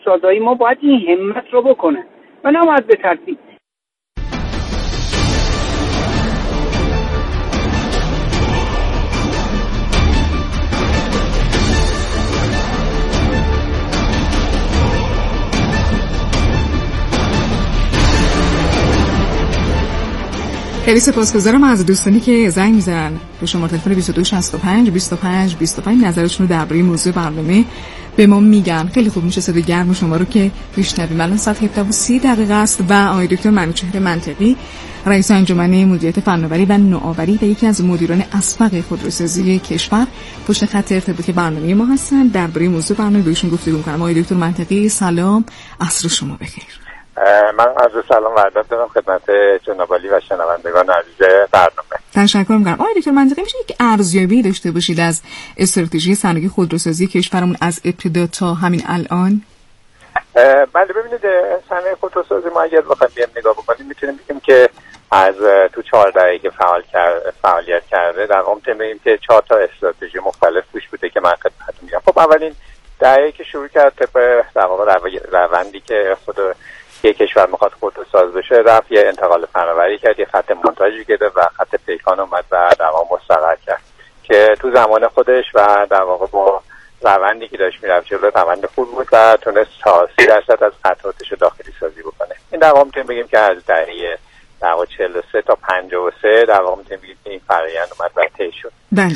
سازایی ما باید این همت رو بکنه و نباید به ترتیب. خیلی سپاسگزارم از دوستانی که زنگ میزنن به شماره تلفن 2265 25 25 نظرشون رو درباره موضوع برنامه به ما میگن. خیلی خوب میشه صدای گرم شما رو که بشنویم. الان ساعت 17:30 است و آقای دکتر منوچهر منطقی، رئیس انجمن مدیریت فناوری و نوآوری و یکی از مدیران اسبق خودروسازی کشور پشت خط ارتباطی برنامه ما هستن. درباره موضوع برنامه بهشون گفتگو می‌کنم. آقای دکتر منطقی سلام، عصر شما بخیر. من عرض سلام و ادب دارم خدمت جناب عالی و شنوندگان عزیز برنامه. تشکر می‌کنم. آقای دکتر منطقی، میشه یک ارزیابی داشته باشید از استراتژی صنایع خودروسازی کشورمون از ابتدا تا همین الان؟ بله، ببینید صنایع خودروسازی ما اگر بخوایم بیام نگاه بکنیم میتونیم بگیم که از تو 4 دهه‌ای که فعالیت کرده در عمق می‌بینیم که 4 تا استراتژی مختلف توش بوده که من خدمتتون میگم. خب اولین دهه‌ای که شروع کرد طبق در واقع روندی که خود یک کشور میخواد خودروساز بشه، رفت یه انتقال فناوری کرد، یه خط مونتاژی گرفت و خط پیکان اومد و در واقع مستقر کرد که تو زمان خودش و در واقع با روندی که داشت میرفت جلو روند خوب بود و تونست تا 30% از قطعاتش داخلی سازی بکنه. این در واقع میتونیم بگیم که از دهه در واقع 43 تا 53 در واقع میتونیم بگیم که این فرآیند اومد و طی شد.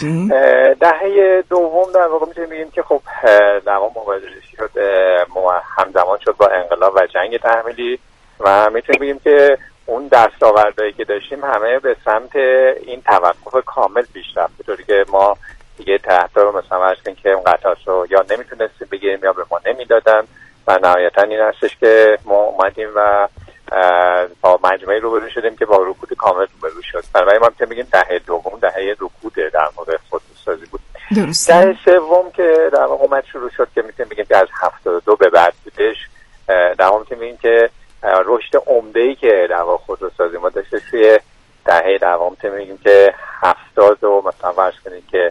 دهه دوم در واقع میتونیم بگیم که خب در واقع مواجه شد، همزمان شد با انقلاب و جنگ تحمیلی و میتونیم بگیم که اون دستاوردهایی که داشتیم همه به سمت این توقف کامل پیش رفت، به طوری که ما دیگه تحت مثلا فرض کنیم که اون قطعات رو یا نمیتونستیم بگیریم یا به ما نمیدادن و نهایتا این هستش که ما اومدیم و با مجموعه روبرو شدیم که با رکود کامل روبرو شد. بنابراین ما میتونیم بگیم دهه دوم دهه رکود در مورد خودروسازی بود. دهه سوم که در واقع اومد شروع شد که میتونیم بگیم که از 72 به بعد بودش، در واقع میتونیم بگیم که رشد عمده‌ای که در واقع خودروسازی ما داشته توی دهه در واقع میتونیم بگیم که 70 و مثلا فرض کنید که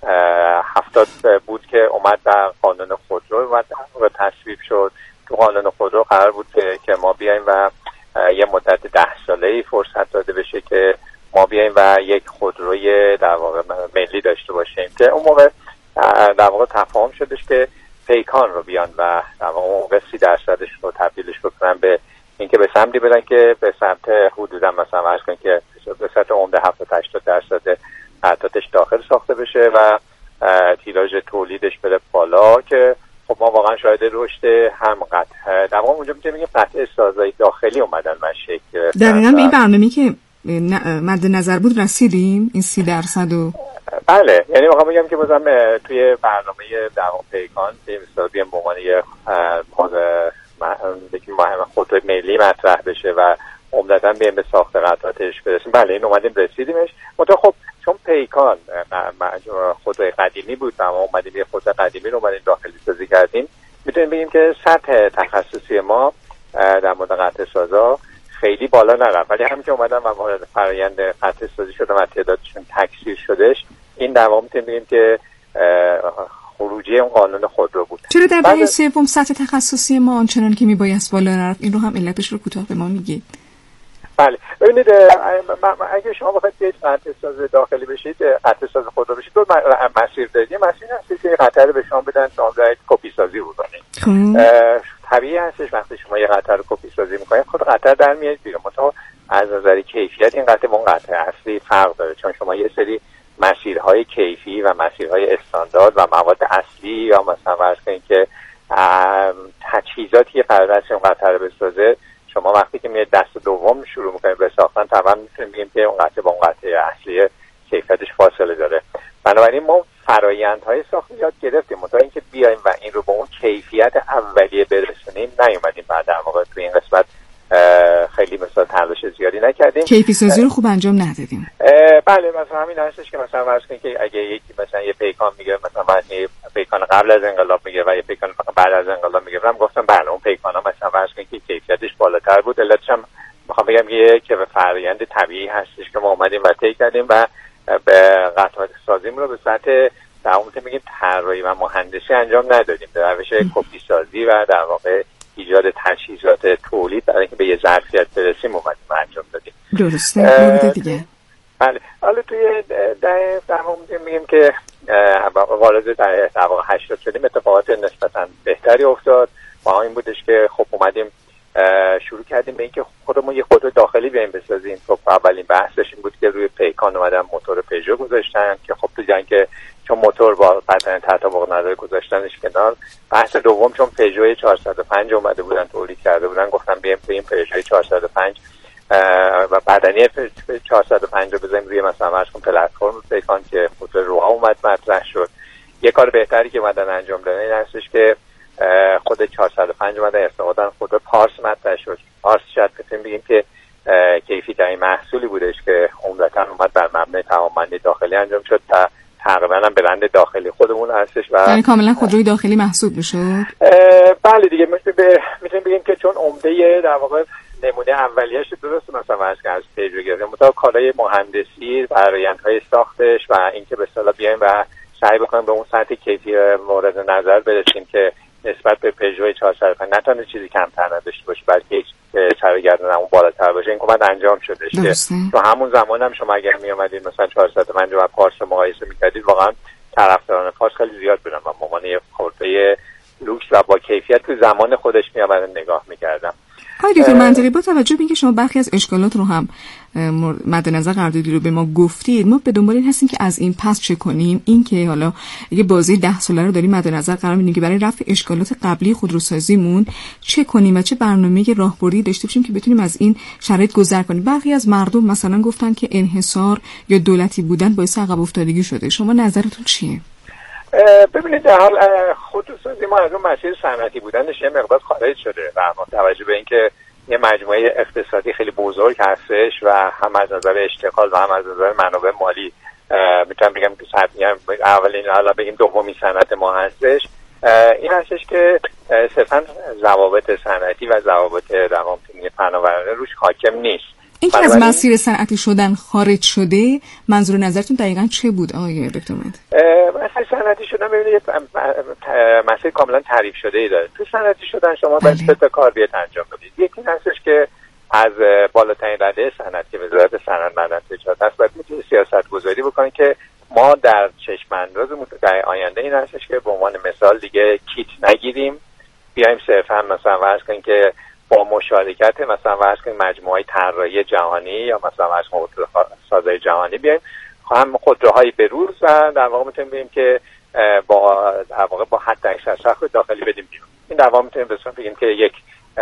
70 بود که اومد در قانون خودرو اومد و تصویب شد. تو قانون خودرو قرار بود که ما بیایم و یه مدت 10 ساله‌ای فرصت داده بشه که ما بیایم و یک خودروی در واقع ملی داشته باشیم که اون موقع در واقع تفاهم شدش که پیکان رو بیان و در واقع اون موقع 30% رو تبدیلش بکنن به اینکه به سمتی بدن که به سمت حدودا مثلا فرض کنید که به سمت عمده 70-80% قطعاتش داخل ساخته بشه و تیراژ تولیدش بره بالا که خب ما واقعا شاهد رشد هم قطع در واقع اونجا میتونیم بگیم قطع سازی داخلی اومدن و شکل گرفتن. دقیقاً به این برنامه‌ای که مد نظر بود رسیدیم این 30% و بله، یعنی واقعا میگم که بازم توی برنامه در واقع پیکان به حسابی به عنوان یه مهم خودروی ملی مطرح بشه و عمدتاً بیایم به ساخت قطعاتش برسیم. بله این اومدیم رسیدیمش. منتها خب چون پیکان خودروی قدیمی بود و ما اومدیم یه خودروی قدیمی رو اومدیم داخلی سازی کردیم، میتونیم بگیم که سطح تخصصی ما در مورد قطع سازا خیلی بالا نرفت، ولی همین که اومدن و وارد فرآیند قطع سازی شدن و تعدادشون تکثیر شدش، این در واقع میتونیم بگیم که خروجی اون قانون خودرو بود. چرا در دهه سوم سطح تخصصی ما آنچنان که میبایست بالا نرفت؟ این رو هم علتش رو کوتاه به ما میگید. بله ببینید، اگه شما بخواید یک قطع ساز داخلی بشید، قطع ساز خودرو بشید، دو مسیر دارید. مسیر هست که قطع رو به شما بدن شما باید کپی سازی بکنید. طبیعی هستش وقتی شما یه قطع رو کپی سازی میکنید خود قطع در میاد بیرون، منتها از نظر کیفیت این قطع با اون قطع اصلی فرق داره، چون شما یه سری مسیرهای کیفی و مسیرهای استاندارد و مواد اصلی یا مثلا فرض کنید که تجهیزاتی که قرار است اون قطع رو بسازه، شما وقتی که میاد دست دوم شروع میکنید به ساختن طبعا میتونیم بگیم که اون قطعه با اون قطعه اصلی کیفیتش فاصله داره. بنابراین ما فرآیندهای ساخت یاد گرفتیم، منتها اینکه بیایم و این رو با اون کیفیت اولیه برسونیم نیومدیم. بعد در واقع تو این قسمت خیلی مثلا تلاش زیادی نکردیم، کیفی سازی رو خوب انجام ندادیم. بله مثلا همین هستش که مثلا فرض کنید که اگه یکی مثلا یه پیکان میگه، مثلا یه پیکان قبل از انقلاب میگه و یه پیکان بعد از انقلاب میگه، من گفتم بله اون پیکانا مثلا فرض کنید که کیفیتش بالاتر بود. علتش هم میخوام بگم که به فرآیند طبیعی هستش که ما اومدیم و طی کردیم و به قطعات سازیمون رو به سطح در واقع میگیم طراحی و مهندسی انجام ندادیم، در روش کپی سازی و در واقع ایجاد تجهیزات تولید برای اینکه به یه ظرفیت برسیم اومدیم انجام دادیم. درسته. مورد دیگه بله. حالا توی در واقع میگیم که وارد در واقع 80 شدیم، اتفاقات نسبتا بهتری افتاد و این بودش که خب اومدیم شروع کردیم به اینکه خودمون یه خودرو داخلی بیایم بسازیم. خب اولین بحثش این بود که روی پیکان اومدن موتور پژو گذاشتن که خب تو جنگ چون موتور با بدن تطابق نداره گذاشتنش کنار. بحث دوم چون پژو 405 اومده بودن تولید کرده بودن، گفتم بیایم پژو 405 و بدنی 405 رو بزنیم روی مثلا پلتفرم پیکان که موتور روها اومد مطرح شد. یه کار بهتری که اومدن انجام دادن این هستش که خود 405 اومدن استفاده خود پارس مطرح شد. پارس شاید بتونیم بگیم که کیفی ترین محصولی بودش که عمدتاً اومد بر مبنای توانمندی داخلی انجام شد تا تقریبا برند داخلی خودمون هستش و یعنی کاملا خودروی داخلی محسوب میشد. بله دیگه میتونیم بگیم که چون عمده در واقع نمونه اولیه‌اش درست مثلا از پژو گرفتیم، مطابق کالای مهندسی، فرآیندهای ساختش و اینکه به اصطلاح بیایم و سعی بکنیم به اون سطح کیفی مورد نظر برسیم که نسبت به پژو 405 نتونه چیزی کمتر نداشته باشه بلکه سرگردون اون بالاتر باشه. این کمک انجام شدش که تو همون زمان هم شما اگر می اومدید مثلا 405 و پارس مقایسه می‌کردید واقعا طرفداران پارس خیلی زیاد بودن و به عنوان یه خودروی لوکس و با کیفیت تو زمان خودش می‌آمدن نگاه می‌کردم. آقای دکتر منطقی، با توجه به اینکه شما برخی از اشکالات رو هم مد نظر قرار دادید رو به ما گفتید، ما به دنبال این هستیم که از این پس چه کنیم. این که حالا یه بازی 10 ساله رو داریم مد نظر قرار میدیم که برای رفع اشکالات قبلی خودروسازیمون چه کنیم و چه برنامه راهبردی داشته باشیم که بتونیم از این شرایط گذر کنیم. برخی از مردم مثلا گفتن که انحصار یا دولتی بودن باعث عقب افتادگی شده. شما نظرتون چیه؟ ببینید در حال خودروسازی ما از اون مسیر صنعتی بودنش یه مقدار خارج شده و با توجه به اینکه یه مجموعه اقتصادی خیلی بزرگ هستش و هم از نظر اشتغال و هم از نظر منابع مالی میتونم بگم که اولین حالا بگیم دومین صنعت ما هستش. این هستش که صرفا ضوابط صنعتی و ضوابط در واقع فناورانه روش حاکم نیست. این که از مسیر صنعتی شدن خارج شده، منظور نظرتون دقیقاً چه بود آقای دکتر مهدی؟ مسیر صنعتی شدن ببینید مسیر کاملا تعریف شده ای داره. تو صنعتی شدن شما باید 3 تا کار بیاد انجام بدید. یکی این هستش که از بالاترین رده صنعت که وزارت صنعت معدن تجارت هست باید میتونید سیاست گذاری بکنید که ما در چشم اندازمون در آینده این هستش که به عنوان مثال دیگه کیت نگیریم، بیایم صرفا مثلا فرض کنیم که با مشارکت مثلا فرض کنیم مجموعه طراحی جهانی یا مثلا فرض کنیم خودروسازی جهانی بیایم هم خودروهای بروز و در واقع میتونیم بگیم که با در واقع با حد اکثر ساخت داخلی بدیم بیرون. این در واقع میتونیم بگیم که یک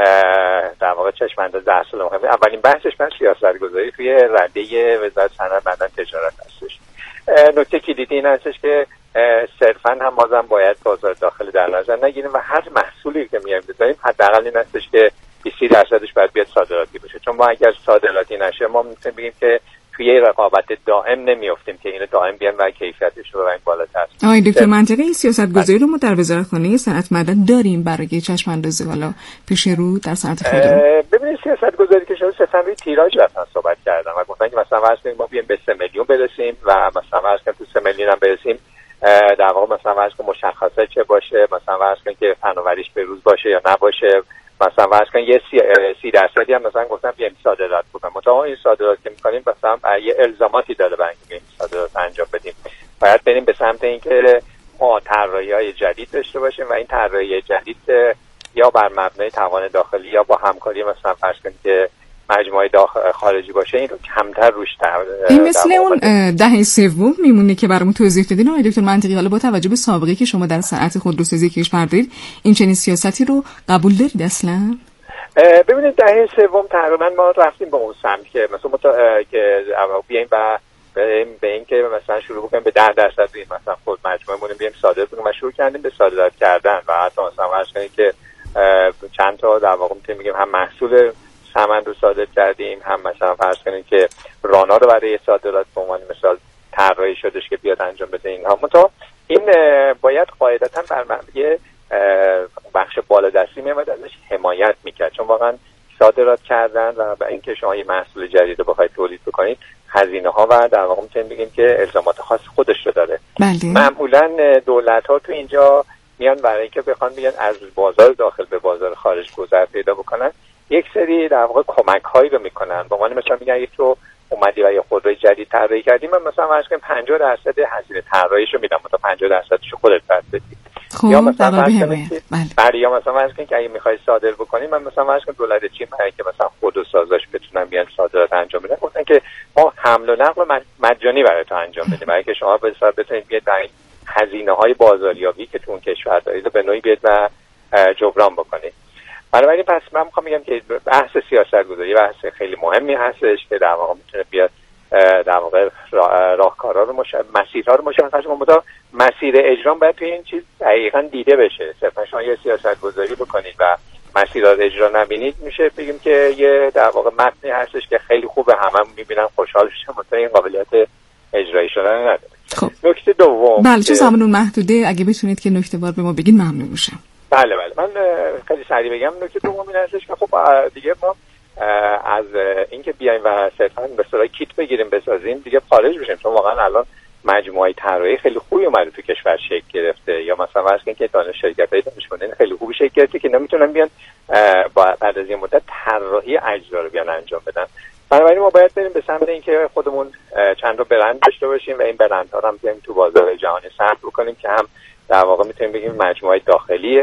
در واقع چشم انداز اصل مهمه. اولین بحثش من سیاست‌گذاری توی رده وزارت صنعت معدن تجارت هستش. نکته کلیدی این هستش که صرفاً هم بازم باید بازار داخلی در نظر نگیریم و هر محصولی که میایم بذاریم حداقل این هستش که 20% باید بیاد صادراتی باشه، چون ما اگر صادراتی نشه ما میتونیم بگیم که توی رقابت دائم نمیافتیم که اینو دائم بیان و کیفیتش رو ببریم بالاتر. آقای دکتر منطقی، این سیاست‌گذاری رو ما در وزارتخانه صنعت معدن داریم برای چشم اندازی حالا پیش رو در صنعت خودرو. ببینید سیاست‌گذاری که شده صرفا روی تیراژ رفتن صحبت کردن و گفتن که مثلا فرض کنیم ما بیایم به 3 میلیون برسیم و مثلا فرض کنیم تو 3 میلیون هم برسیم در واقع مثلا فرض کنیم مشخصات چه باشه، مثلا فرض کنیم که فناوریش به روز باشه یا نباشه، مثلا فرض کنیم یه 30% هم مثلا گفتم بیایم صادرات بکنیم. مطابق این صادرات که می‌کنیم مثلا یه الزاماتی داره برای اینکه صادرات انجام بدیم. باید بریم به سمت اینکه ما طراحی‌های جدید داشته باشیم و این طراحی جدید یا بر مبنای توان داخلی یا با همکاری مثلا فرض کنیم که مجموعه خارجی باشه این رو کمتر روش این مثل اون دهه سوم میمونه که برامون توضیح دادین آقای دکتر منطقی. حالا با توجه به سابقه که شما در صنعت خودروسازی کشور دارید، این چنین سیاستی رو قبول دارید اصلا؟ ببینید دهه سوم تقریبا ما رفتیم به اون سمت که مثلا که بیایم و به این که مثلا شروع بکنیم به 10% این مثلا خود مجموعه‌مون بیایم صادر کنیم و شروع کردیم به صادرات کردن و حتی مثلا فرض کنید که چند تا در واقع میگیم هم محصول سمن رو صادر کردیم، هم مثلا فرض کنید که رانا رو برای صادرات به عنوان مثال طراحی شدش که بیاد انجام بده اینها. متا این باید قاعدتاً بر مبنای بخش بالادستی میاد ازش حمایت میکرد، چون واقعا صادرات کردن و به اینکه شما یه محصول جدید رو بخواید تولید بکنید هزینه ها و در واقع میتونیم بگیم که الزامات خاص خودش رو داره. بله. معمولا دولت‌ها تو اینجا میان برای اینکه بخوان بیان از بازار داخل به بازار خارج گذر پیدا بکنن، یک سری در واقع کمک‌هایی رو میکنن. به عنوان مثلا میگن یک تو اومدی و یه خودروی جدید طراحی کردی، من مثلا فرض کنیم 50% هزینه طراحیشو میدم، تا 50%شو خودت بس بدی. یا مثلا یا مثلا فرض کنیم که اگه میخوای صادر بکنی، من مثلا فرض کنیم دولت چین برای که مثلا خودروسازاش بتونن بیان صادرات انجام بدن، گفتن که ما حمل و نقل مجانی برای تو انجام بدیم، برای که شما به حساب بتونید بیاد برای هزینه‌های بازاریابی که تو اون کشور دارید به نوعی بیاد و جبران بکنید. بنابراین پس من میخوام بگم که بحث سیاست‌گذاری بحث خیلی مهمی هستش که در واقع میتونه بیاد در واقع راهکارها رو مسیرها رو مشخص کنه. مسیر اجرا باید توی این چیز دقیقاً دیده بشه. صرفا شما یه سیاست‌گذاری بکنید و مسیرها رو اجرا نبینید، میشه بگیم که یه در واقع متنی هستش که خیلی خوبه، همه میبینن خوشحال میشن، مثلا این قابلیت اجرایی شدن نداره. خب. نکته دوم، بله چون زمانون محدوده، اگه بتونید که نکته وار به ما بگین ممنون میشم. بله من خیلی سریع بگم. نکته دوم این هستش که خب دیگه ما از اینکه بیایم و صرفا به صورت کیت بگیریم بسازیم دیگه خارج بشیم، چون واقعا الان مجموعه طراحی خیلی خوبی اومده تو کشور شکل گرفته، یا مثلا واسه اینکه شرکت‌های دانشمندان خیلی خوبی شکل گرفته که نمیتونن بیان بعد از این مدت طراحی اجزا رو بیان انجام بدن. بنابراین ما باید بریم به سمت اینکه خودمون چند تا برند داشته باشیم و این برندها رو هم بیایم تو بازار جهانی ثبت بکنیم که هم در واقع میتونیم بگیم مجموعه داخلی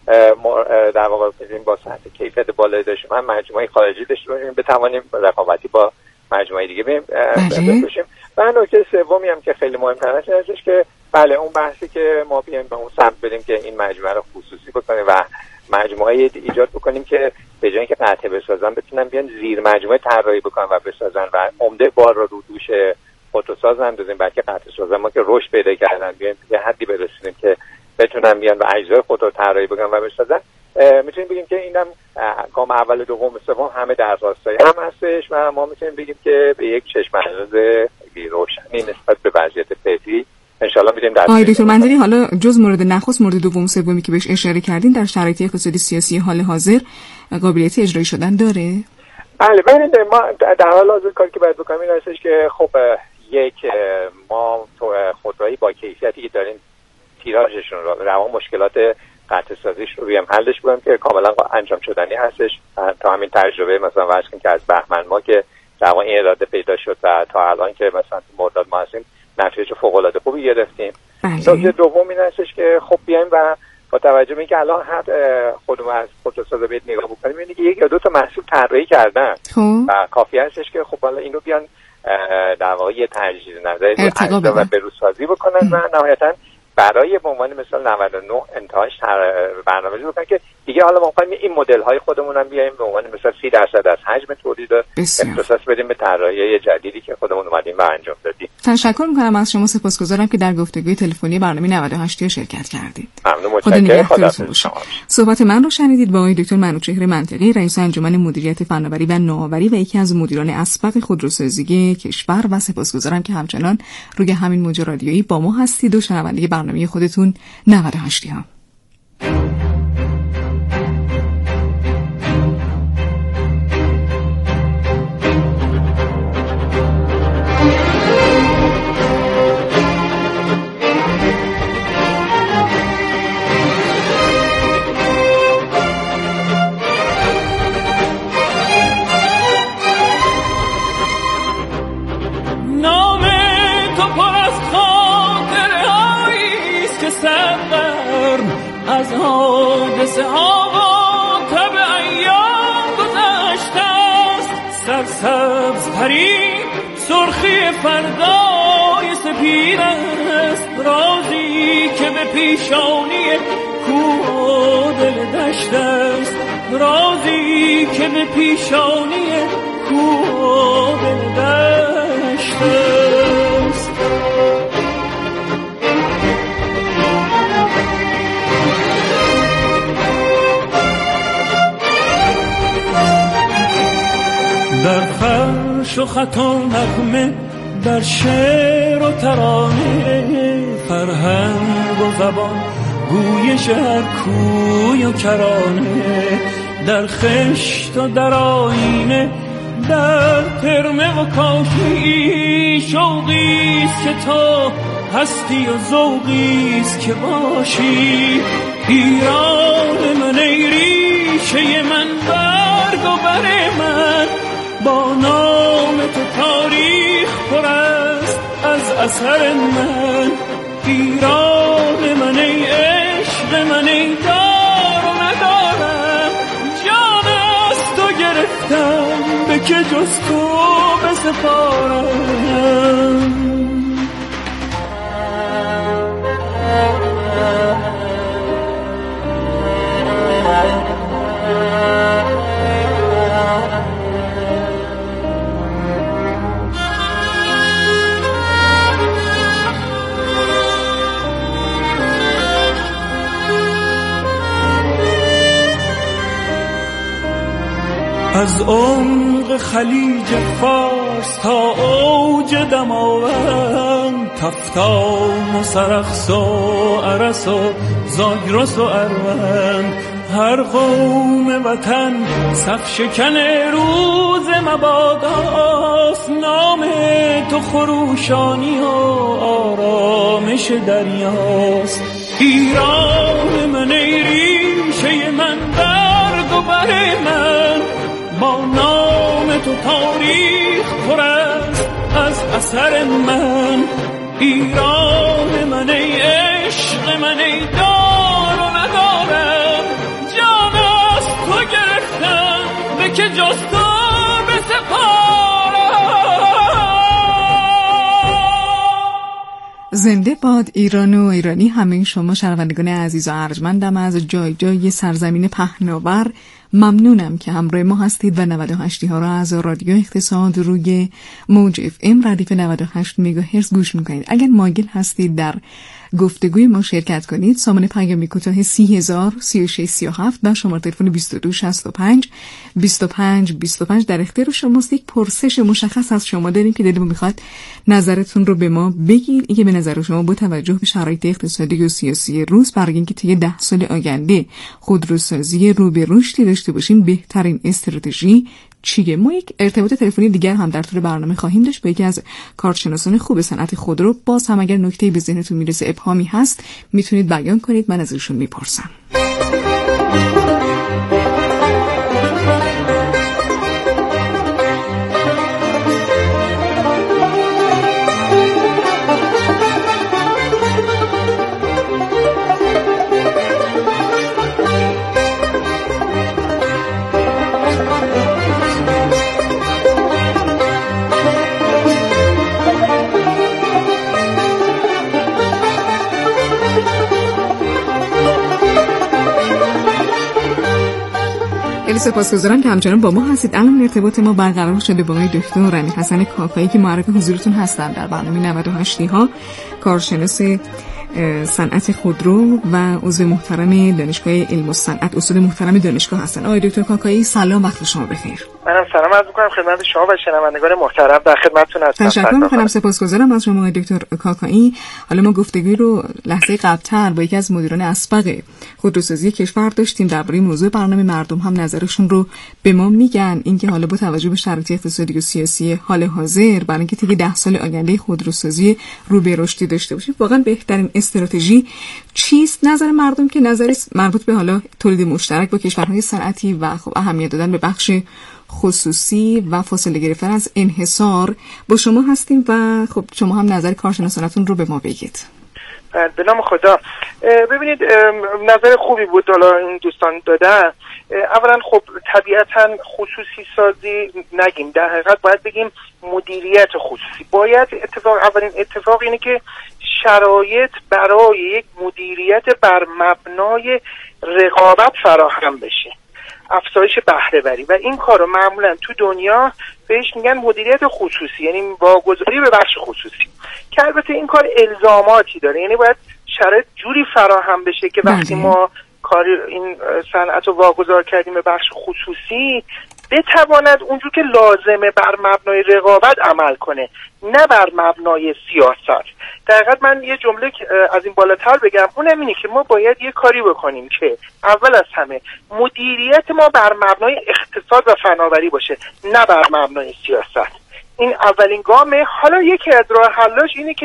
در واقع بتونیم با سطح کیفیت بالایی داشته باشیم، هم مجموعه خارجی داشته باشیم، بتوانیم رقابتی با مجموعه دیگه باشیم. و نکته سومی هم که خیلی مهم‌تر هستش که بله اون بحثی که ما بیایم به اون سمت بریم که این مجموعه رو خصوصی بکنیم و مجموعه ایجاد بکنیم که به جای اینکه قطعه بسازن بتونن بیان زیر مجموعه طراحی بکنن و بسازن و عمده بار رو دوش خودروساز اندازیم، بلکه قطعه سازن ما که رشد پیدا کردن بیایم به حدی برسونیم که بتونن بیان و اجزای خودرو طراحی بکنن و بسازن. میتونیم بگیم که اینم گام اول دوم سوم همه در راستای هم هستش و ما میتونیم بگیم که به یک چشم انداز روشنی نسبت به وضعیت فعلی ان شاء الله میتونیم در دکتر منظری حالا جز مورد نخست مورد دوم سومی که بهش اشاره کردین در شرایط اقتصادی سیاسی حال حاضر قابلیت اجرایی شدن داره؟ بله ببینید ما در حال حاضر کاری که باید بکنیم این هستش که خب یک ما خودرویی با کیفیتی که داریم تیراژشون رو مشکلات قطع سازیش رو بیام حلش کنیم که کاملا انجام شدنی هستش. تا همین تجربه مثلا فرض کنیم که از بهمن ما که در واقع این اراده پیدا شد و تا الان که مثلا تو مرداد ما هستیم نتیجه فوق العاده خوبی گرفتیم. نکته دوم این هستش که خب بیایم و با توجه به اینکه الان هر خودمون از خودروسازا بیت نگاه بکنیم می‌بینیم که یک یا دو تا محصول طراحی کردن و کافی هستش که خب حالا اینو بیان در واقع یه تجدید نظری و بروزسازی بکنن و نهایتاً برای به عنوان مثال 99 انتهاش برنامه‌ریزی بکنن که دیگه حالا ما می‌خوایم این مدل‌های خودمون هم بیایم به عنوان مثال 30% از حجم تولید اختصاص بدیم به طراحی جدیدی که خودمون اومدیم و انجام دادیم. تشکر می‌کنم از شما، سپاسگزارم که در گفتگوی تلفنی برنامه 98 شرکت کردید. ممنون، متشکرم. صحبت من رو شنیدید با آقای دکتر منوچهر منطقی، رئیس انجمن مدیریت فناوری و نوآوری و یکی از مدیران اسبق خودروسازی کشور و سپاسگزارم که همچنان روی همین موج رادیویی با ما هستید و شنونده برنامه خودتون 98 ها. از حادثه ها و طبع ایام گذشته است، سرسبز پری سرخی فردای سپید است، رازی که به پیشانی کوه و دل دشت است، رازی که به پیشانی کوه و دل دشت است. در فرش و خط و نغمه، در شعر و ترانه، فرهنگ و زبان، گویش هر کوی و کرانه، در خشت و در آینه، در ترمه و کاشی، شوقیست که تو هستی و ذوقیست که باشی. ایران من ای ریشه من، برگ و بر من با نام تو تاریخ پر است از اثر من. ایران من ای عشق من ای دار و ندارم، جان از تو گرفتم به که جز تو بسپارم. از عمق خلیج فارس تا اوج دماوند، تفتان و سرخس و ارس و زاگرس و اروند، هر قوم وطن صف شکن روز مباداست. نام تو خروشانی و آرامش دریاست. ایران من ای ریشه من، برگ و بر من با نام تو تاریخ پر است از اثر من. ایران من ای عشق من ای دار و ندارم، جان از تو گرفتم به که جز تو بسپارم. زنده باد ایران و ایرانی. همه شما شنوندگان عزیز و ارجمندم از جای جای سرزمین پهناور ممنونم که همراه ما هستید و 98 ها را از رادیو اقتصاد روی موج اف ام ردیف 98 مگاهرتز گوش میکنید. اگر مایل هستید در گفتگوی ما شرکت کنید، سامان پیام کوتاه 30,000 3637 و شماره تلفن 2265 25 25 در اختیار شماست. یک پرسش مشخص از شما داریم که دلمون میخواد نظرتون رو به ما بگید. اینکه به نظر شما با توجه به شرایط اقتصادی و سیاسی روز، برای اینکه طی 10 سال آینده خودروسازی رو به رشدی داشته باشیم، بهترین استراتژی چیه؟ ما یک ارتباط تلفنی دیگر هم در طول برنامه خواهیم داشت با یکی از کارشناسان خوب صنعت خودرو. باز هم اگر نکته‌ای به ذهنتون میرسه، ابهامی هست، میتونید بیان کنید، من از ایشون میپرسم. سپاسگزارم که همچنان با ما هستید. الان ارتباط ما برقرار شده با آقای دکتر رمی حسن کاکایی که معرف حضورتون هستن در برنامه 98 ها، کارشناس صنعت خودرو و عضو محترم دانشگاه علم و صنعت، استاد محترم دانشگاه هستن. آقای دکتر کاکایی سلام، وقت شما بخیر. منم سلام عرض می‌کنم خدمت شما و شنوندگان محترم، در خدمتتون هستم. تشکر می‌کنم، سپاسگزارم از شما آقای دکتر کاکایی. حالا ما گفتگوی رو لحظه قبل‌تر با یکی از مدیران اسبق خودروسازی کشور داشتیم درباره موضوع برنامه. مردم هم نظرشون رو به ما میگن، اینکه حالا با توجه به شرایط اقتصادی و سیاسی حال حاضر، برای اینکه طی 10 سال آینده خودروسازی رو به رشدی داشته باشیم، واقعا بهترین استراتژی چیست؟ نظر مردم که نظری مربوط به حالا تولید مشترک با کشورهای صنعتی و خب اهمیت دادن به بخش خصوصی و فاصله گرفتن از انحصار با شما هستیم و خب شما هم نظر کارشناسانتون رو به ما بگید. به نام خدا. ببینید نظر خوبی بود حالا این دوستان دادن. اولا خب طبیعتا خصوصی سازی نگیم، در حقیقت باید بگیم مدیریت خصوصی. باید اولین اتفاق اینه که شرایط برای یک مدیریت بر مبنای رقابت فراهم بشه، افزایش بهره وری، و این کارو معمولا تو دنیا بهش میگن مدیریت خصوصی، یعنی واگذاری به بخش خصوصی، که البته این کار الزاماتی داره. یعنی باید شرایط جوری فراهم بشه که وقتی ما کاری این صنعت رو واگذار کردیم به بخش خصوصی، بتواند اونجور که لازمه بر مبنای رقابت عمل کنه، نه بر مبنای سیاست. در حقیقت من یه جمله از این بالاتر بگم، اونم اینه که ما باید یه کاری بکنیم که اول از همه مدیریت ما بر مبنای اقتصاد و فناوری باشه، نه بر مبنای سیاست. این اولین گامه. حالا یکی از راه حلاش اینه که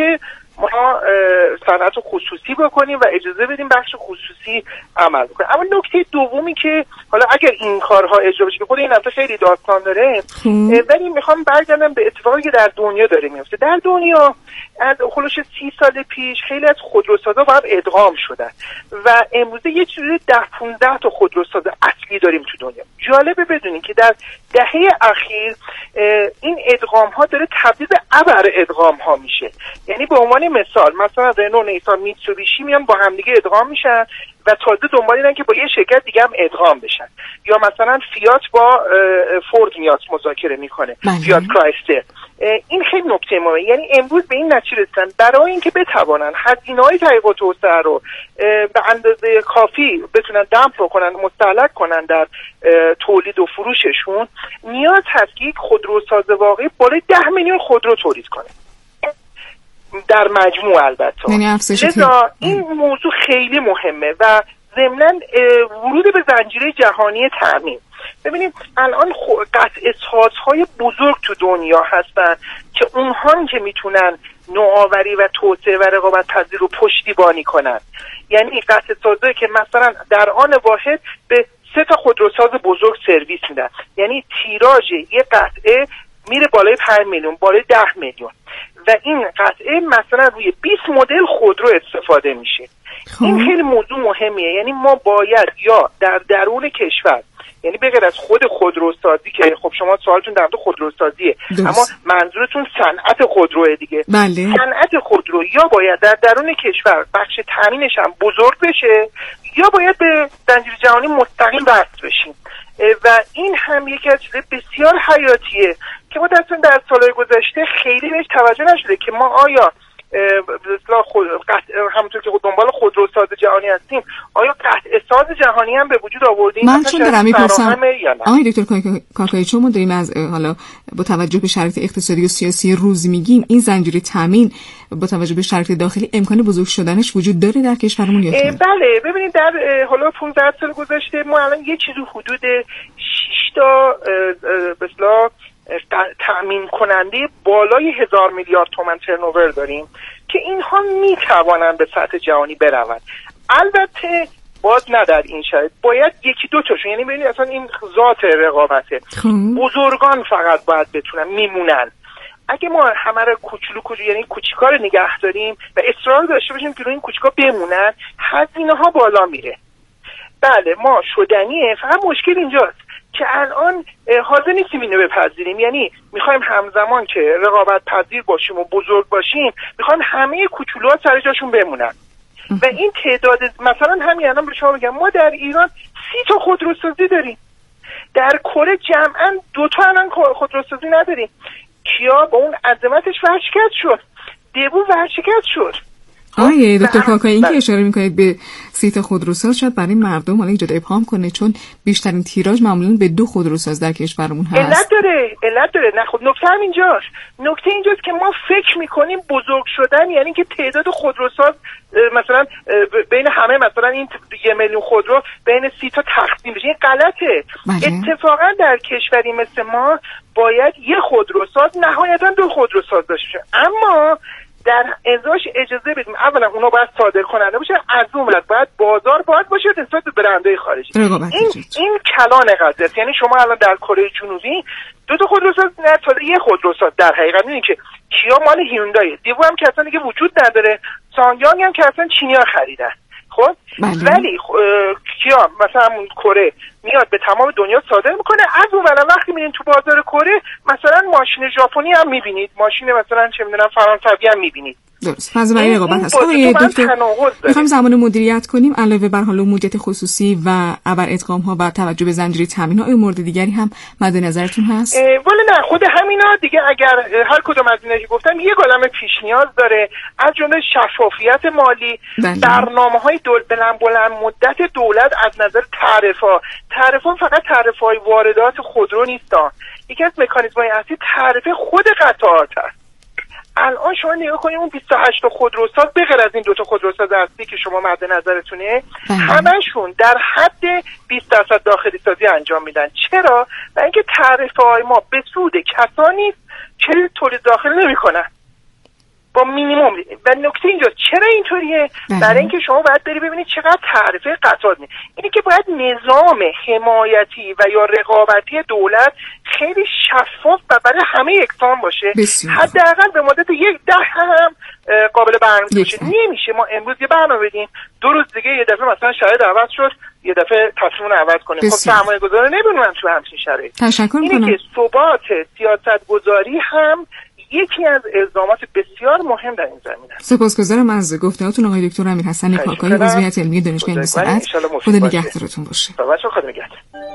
ما صنعت خصوصی بکنیم و اجازه بدیم بخش خصوصی عمل بکنه. اما نکته دومی که حالا اگر این کارها اجرا بشه، خود این البته خیلی داستان داره، ولی میخوام برگردم به اتفاقی که در دنیا داره میفته. در دنیا از خلوش 30 سال پیش خیلی از خودروسازا با هم ادغام شدن و امروزه یه چیزی 10-15 تا خودروساز اصلی داریم تو دنیا. جالبه بدونین که در دهه اخیر این ادغام ها داره تبدیل به ابر ادغام ها میشه. یعنی به عنوان مثلا رنو، نیسان، میتسوبیشی میان با همدیگه ادغام میشن و تازه دنبال اینن که با یه شرکت دیگه هم ادغام بشن. یا مثلا فیات با فورد میاد مذاکره میکنه، فیات کرایسلر. این خیلی نکته مهمه. یعنی امروز به این نتیجه رسیدن برای اینکه بتوانن هزینه‌های تحقیق و توسعه رو به اندازه کافی بتونن دمپ کنن، مستهلک کنن در تولید و فروششون، نیاز هست که یک خودروساز واقعی بالای 10 میلیون خودرو تولید کنه در مجموع. البته لذا این موضوع خیلی مهمه و ضمناً ورود به زنجیره جهانی تامین. ببینید الان قطع سازهای بزرگ تو دنیا هستن که اونها که میتونن نوآوری و توسعه و رقابت پذیر رو پشتیبانی کنن. یعنی قطع سازهایی که مثلا در آن واحد به 3 تا خودروساز بزرگ سرویس میدن، یعنی تیراژ یه قطعه میره بالای 5 میلیون، بالای 10 میلیون و این قطعه مثلا روی 20 مدل خودرو استفاده میشه. این خیلی موضوع مهمیه. یعنی ما باید یا در درون کشور، یعنی بغیر از خود خودروسازی که خب شما سوالتون در مورد خودروسازیه، اما منظورتون صنعت خودروه دیگه. بله. صنعت خودرو یا باید در درون کشور بخش تامینش هم بزرگ بشه یا باید به زنجیره جهانی مستقیم وصل بشیم و این هم یکی از چیزهای بسیار حیاتیه که ما در سالهای گذشته خیلی بهش توجه نشده که ما آیا همونطور که دنبال خودروساز جهانی هستیم، آیا قطع ساز جهانی هم به وجود آوردیم؟ من چون دارم میپرسم آقای دکتر کاکایی، چون ما داریم از حالا با توجه به شرایط اقتصادی و سیاسی روز میگیم این زنجیره تامین با توجه به شرایط داخلی امکان بزرگ شدنش وجود داره در کشورمون یا نه؟ بله. ببینید در حالا 15 سال گذشته ما الان یه چیزی حدود 6 تا به اصطلاح تأمین کننده بالای 1000 میلیارد تومان ترنوور داریم که اینها میتوانند به سطح جهانی بروند. البته باز نه در این شرایط، باید یکی دو تاشون، یعنی ببینید اصلا این ذات رقابته، بزرگان فقط باید بتونن میمونن. اگه ما همه رو کوچولو یعنی کوچیکا رو نگه داریم و اصرار داشته باشیم که روی این کوچیکا بمونن، هزینه ها بالا میره. بله ما شدنیه، فقط مشکل اینجاست که الان حاضر نیستیم اینو بپذیریم. یعنی میخوایم همزمان که رقابت پذیر باشیم و بزرگ باشیم، میخوایم همه کوچولوها سر جاشون بمونن و این تعداد مثلا همین الان به شما بگم ما در ایران 30 تا خودروسازی داریم، در کره جمعاً 2 تا الان خودروسازی نداریم. کیا با اون عظمتش ورشکست شد، دبو ورشکست شد. آیه دکتر کاکایی، این که اشاره میکنید به 30 تا خودروساز شاید برای مردم حالا ایجاد ابهام کنه، چون بیشترین تیراژ معمولا به 2 خودروساز در کشورمون هست. علت داره. نه خب نکته هم اینجاست. نکته اینجاست که ما فکر میکنیم بزرگ شدن یعنی که تعداد خودروساز مثلا بین همه مثلا این 1 میلیون خودرو بین 30 تا تقسیم بشه. این غلطه. اتفاقا در کشوری مثل ما باید یه خودروساز نهایتا 2 خودروساز داشته باشه، اما در ازاش اجازه بدیم اولا اونا باید صادر کننده باشه، از اون ور باید بازار باید باشه نسبت به برندهای خارجی. این کلان قضیه است. یعنی شما الان در کره جنوبی 2 تا خودروساز نه تا 1 خودروساز در حقیقت می‌بینید که کیا مال هیوندای، دیو هم که اصلا دیگه وجود نداره، سانگیانگ هم که اصلا چینی‌ها خریدن. خب ولی کیا مثلا کره میاد به تمام دنیا صادر میکنه، از اون ور وقتی میرین تو بازار کره مثلا ماشین ژاپنی هم میبینید، ماشین مثلا چه میدونم فرانسوی هم میبینید. درست. فاز برای رقابت هست. آقای دکتر میخوایم زمان مدیریت کنیم علاوه بر حالا موجودیت خصوصی و ابر ادغام ها و توجه به زنجیره تامین ها، مورد دیگری هم مد نظرتون هست؟ ولی نه، خود همینا دیگه اگر هر کدوم از اینا که گفتم یه عالمه پیش نیاز داره، از جمله شفافیت مالی، برنامه‌های بلند مدت دولت از نظر تعرفه فقط تعرفه‌های واردات خودرو نیستن، یکی از مکانیزم‌های اصلی تعرفه خود قطعات است. الان شما نگاه کنید اون 28 تا خودروساز به غیر از این 2 تا خودروساز اصلی که شما مد نظرتونه، همشون در حد 20% داخلی سازی انجام میدن. چرا؟ برای اینکه تعرفه‌های ما به سود کسانی که تولید داخلی نمی‌کنن. با مینیمم. و نکته اینجا چرا اینطوریه؟ برای اینکه شما باید بری ببینید چقدر تعرفه قطعات میده. اینه که باید نظام حمایتی و یا رقابتی دولت خیلی شفاف و برای همه یکسان باشه، حداقل به مدت 10 هم قابل برنامه‌ریزی باشه. نمیشه ما امروز یه برنامه بدیم 2 روز دیگه یه دفعه مثلا شاید عوض شد، یه دفعه تصمیم عوض کنیم. خب سرمایه‌گذار نمی‌بینن تو همچین شرایطی. تشکر اینه کنم. که ثبات سیاست‌گذاری هم یکی از اقدامات بسیار مهم در این زمینه. سپاسگزارم از گفته‌هاتون آقای دکتر امیرحسن کاکایی، عضو هیئت علمی دانشگاه علم صنعت. خدا نگهدارتون باشه. خدا نگهدار.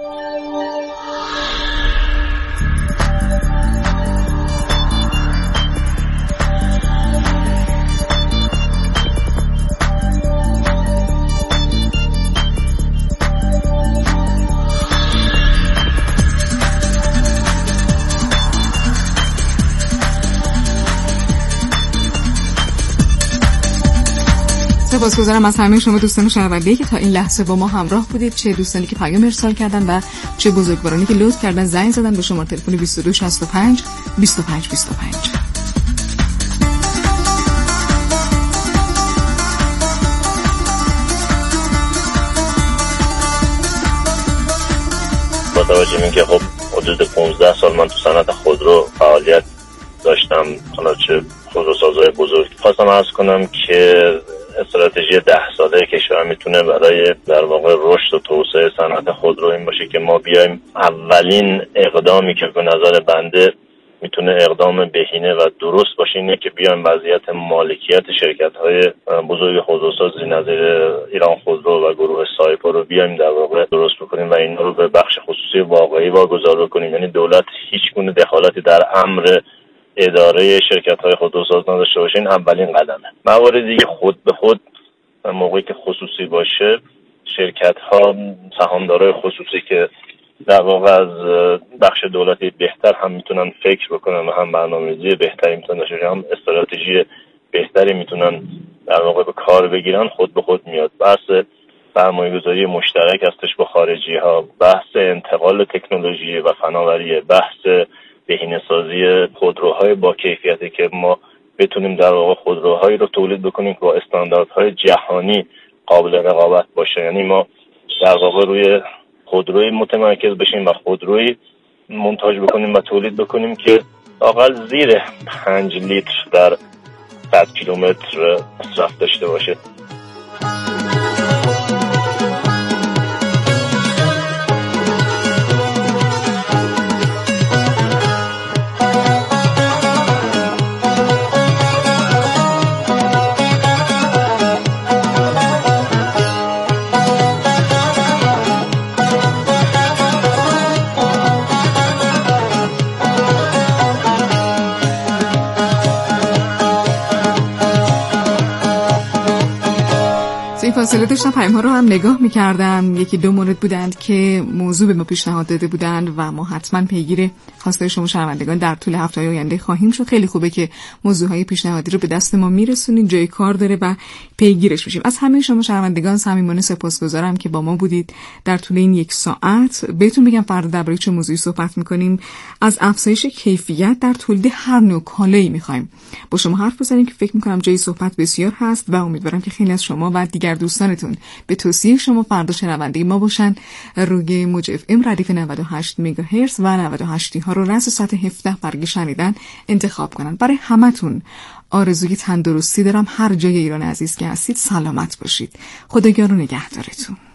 سپاسگزارم از همه شما دوستان شنونده که تا این لحظه با ما همراه بودید، چه دوستانی که پیام ارسال کردن و چه بزرگوارانی که لطف کردن زنگ زدن به شماره تلفن 2265 25 25. با توجه به اینکه خب حدود 15 سال من تو صنعت خودرو فعالیت داشتم، حالا چه خودروسازهای بزرگ، خواستم عرض کنم که استراتژی 10 ساله کشور میتونه برای در واقع رشد و توسعه صنعت خودرو این باشه که ما بیایم اولین اقدامی که به نظر بنده میتونه اقدام بهینه و درست باشه اینه که بیایم وضعیت مالکیت شرکت‌های بزرگ خودروسازی نظیر ایران خودرو و گروه سایپا رو بیایم در واقع درست بکنیم و اینا رو به بخش خصوصی واقعی واگذار بکنیم. یعنی دولت هیچ گونه دخالتی در امر اداره شرکت‌های خودروساز نداشته باشه. این اولین قدمه. موارد دیگه خود به خود موقعی که خصوصی باشه، شرکت‌ها سهامدارای خصوصی که در واقع از بخش دولتی بهتر هم میتونن فکر بکنن و هم برنامه‌ریزی بهتری میتونن داشته باشن، هم استراتژی بهتری میتونن در واقع به کار بگیرن، خود به خود میاد. بحث سرمایه‌گذاری مشترک هستش با خارجی‌ها، بحث انتقال تکنولوژی و فناوری، بحث بهینه‌سازی خودروهای با کیفیتی که ما بتونیم در واقع خودروهایی رو تولید بکنیم که با استانداردهای جهانی قابل رقابت باشه. یعنی ما در واقع روی خودروی متمرکز بشیم و خودروی منتاج بکنیم و تولید بکنیم که حداقل زیر 5 لیتر در 100 کیلومتر مصرف داشته باشه. فاصله داشتم پیام‌ها رو هم نگاه می‌کردم. یکی دو مورد بودند که موضوع به ما پیشنهاد داده بودند و ما حتما پیگیر خواستای شما شنوندگان در طول هفته‌های آینده خواهیم شد. خیلی خوبه که موضوعهای پیشنهادی رو به دست ما میرسونید، جای کار داره و پیگیرش میشیم. از همه شما شنوندگان صمیمانه سپاسگزارم که با ما بودید در طول این 1 ساعت. بهتون بگم فردا درباره چه موضوعی صحبت می‌کنیم. از افزایش کیفیت در تولید هر نوع کالایی می‌خوایم با شما حرف بزنیم که فکر می‌کنم جای صحبت بسیار هست و امیدوارم که خیلی از شما و دیگر دوستانتون به توصیه شما فردا شنونده ما باشن. روی موج اف ام ردیف 98 مگاهرتز و 98 ها رو رأس ساعت 17 برای شنیدن انتخاب کنن. برای همتون آرزوی تندرستی دارم. هر جای ایران عزیز که هستید سلامت باشید. خداگاه رو نگهدارتون.